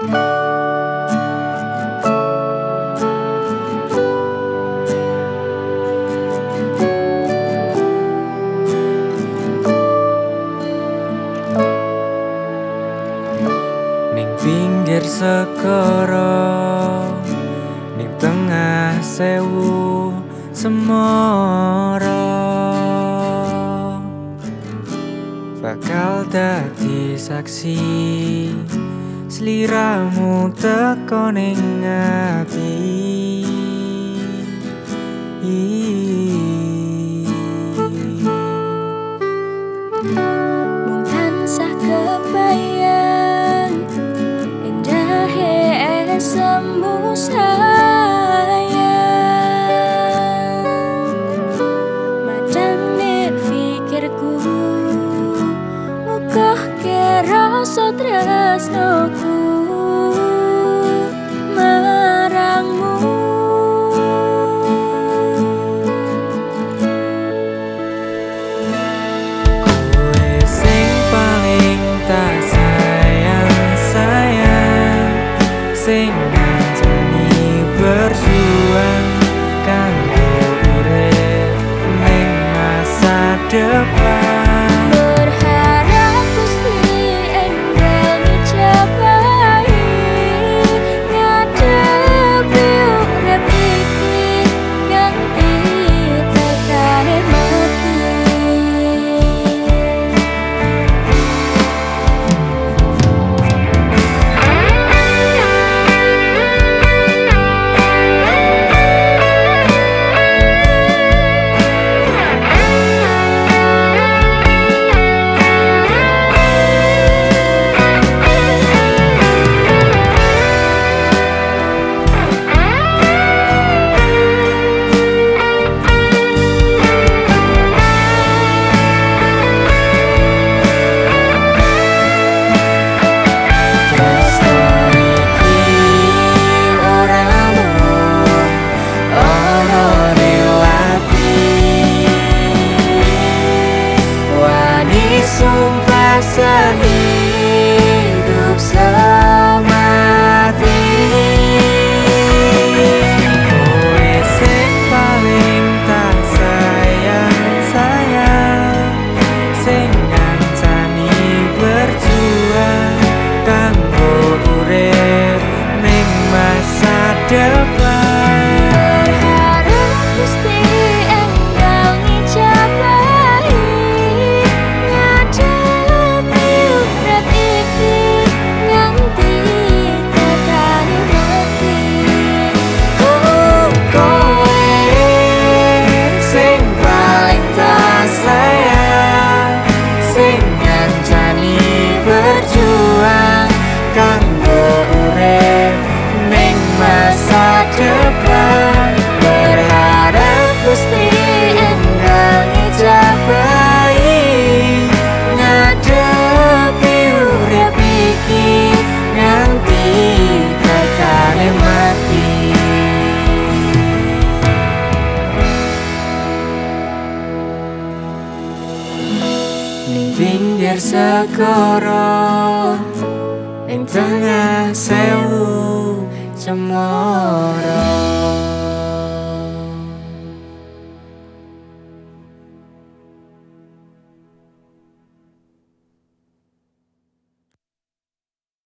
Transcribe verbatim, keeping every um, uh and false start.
Pinggir segara ning tengah sewu semara bakal dadi saksi sliramu teko ning ati. Mung tansah kebayang semu sayang madane pikirku muga kerasa tresnoku marangmu. Kowe sing paling tak sayang sayang sing ngancani berjuang kanggo urip ning masa depan. Berharap Gusti enggal ngijabahi ngadepi urip iki nganti tekane mati. Sumpah sehidup semati kowe sing paling tak sayang-sayang sing ngancani berjuang kanggo urip ning masa depan. Berharap Gusti enggal ngijabahi ngadepi urip iki nganti tekane mati. Ning pinggir segara ning tengah sewu cemara